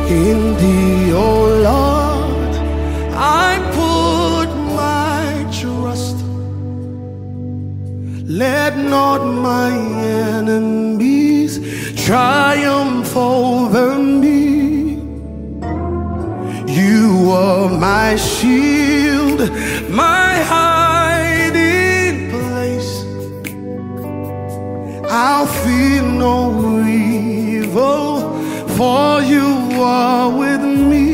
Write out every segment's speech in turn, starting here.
In thee, oh Lord, I put my trust. Let not my enemies triumph over me. You are my shield, my hiding place. I'll fear no evil, for you are with me.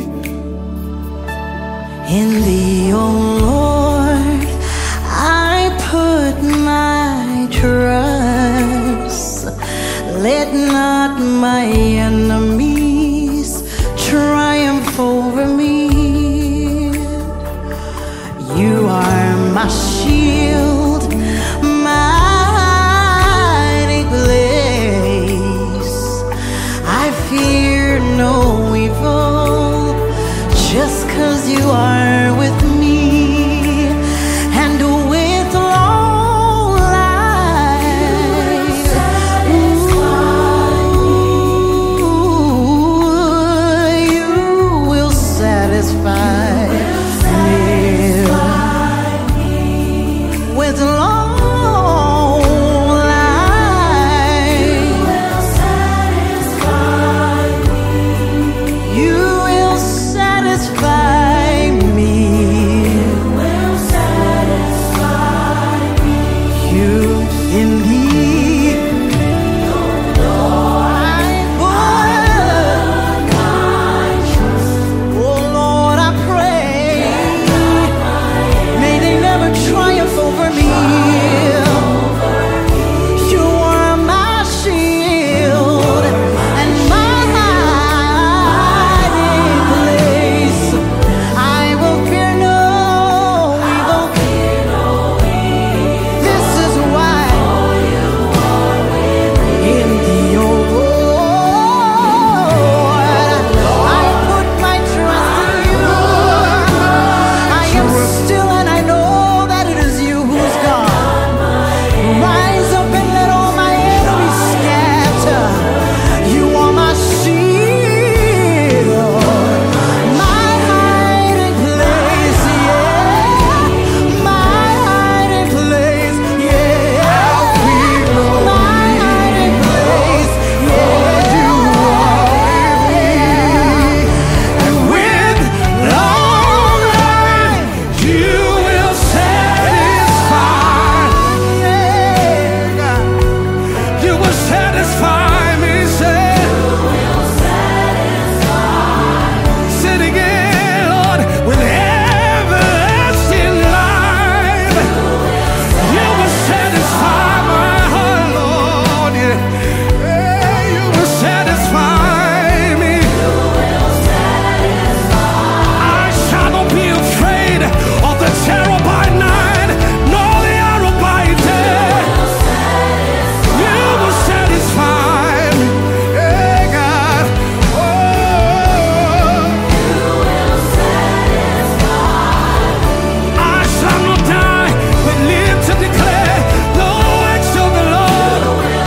In thee, oh Lord, I put my trust. Let not my enemies triumph over me. You are my shield, my hiding place. I fear no evil, just 'cause you are with me. And with long life, you will satisfy me with long life. You will satisfy me. You in thee, I put my trust. Oh Lord, I pray, may they never triumph over me. You are my shield and my hiding place. I will fear no evil. This is why in thee, oh Lord, I put my trust in you. I am still and I know that it is you who's God. Rise up and let all my enemies scatter. You are my shield, my hiding place, yeah. My hiding place, yeah. My hiding place, yeah. You are with me, and with long life you will satisfy. You will satisfy me, say. Say it again, Lord, with everlasting life. You will satisfy my heart, Lord. Yeah. Hey, you will satisfy me. I shall not be afraid of the terror by night, nor the arrow by day. You will satisfy me. Hey, God. Oh, I shall not die, but live to declare the works of the Lord.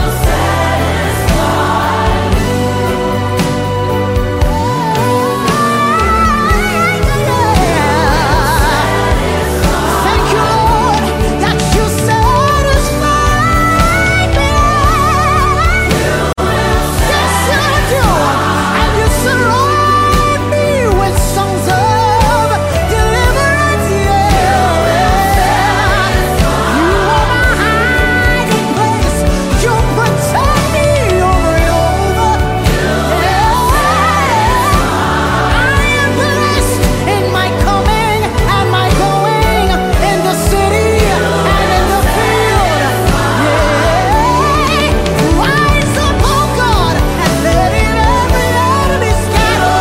Thank you, Lord, that you satisfy me. Yes, you do. And you surround me with songs of deliverance. Yeah. You are my hiding place. You protect me over and over. Yeah. I am blessed in my coming and my going, in the city and in the field. Yeah. Rise up, oh God, and let every enemy scatter.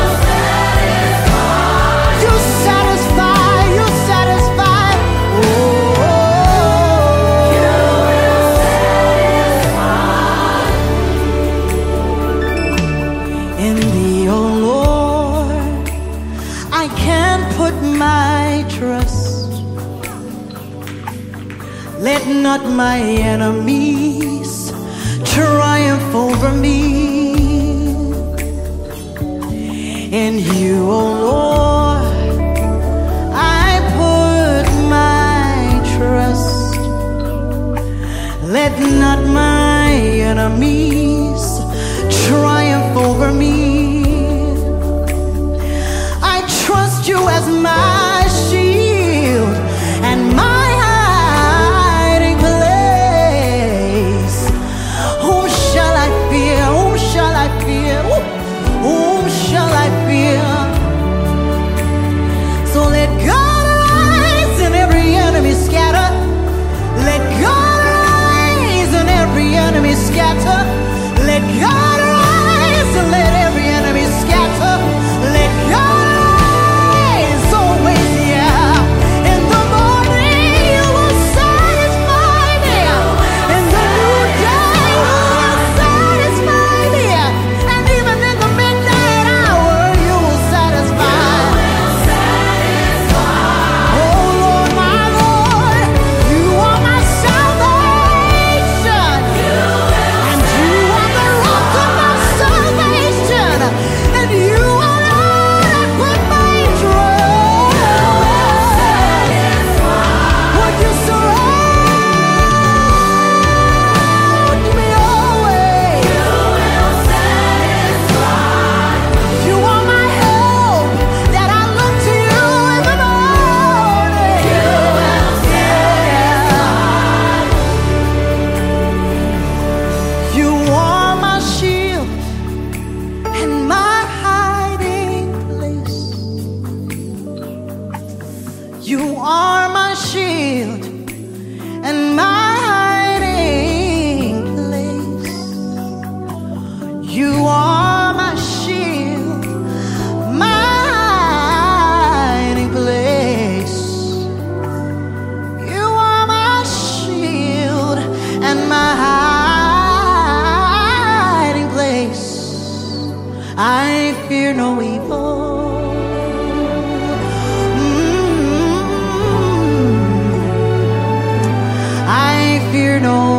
You satisfy, you satisfy. Oh, in thee, oh Lord, I can put my trust. Let not my enemies triumph over me. In you, oh Lord, I put my trust. Let not my enemies triumph over me. I trust you as my shield and my hiding place. Whom shall I fear? Whom shall I fear? Whom shall I fear? So let God arise and every enemy scatter. Let God arise and every enemy scatter. Let God arise and let every enemy scatter. Let God arise always, yeah. In the morning you will satisfy me. In the noonday you will satisfy me. And even in the midnight hour you will satisfy. Oh Lord, my Lord, you are my salvation. And you are the rock of my salvation. And you alone I put my trust. Would you surround me always? You are my help that I look to you in the morning. You are my shield and my hiding place. You are my shield and my hiding place. You are my shield, my hiding place. You are my shield and my hiding place. I fear no evil. I fear no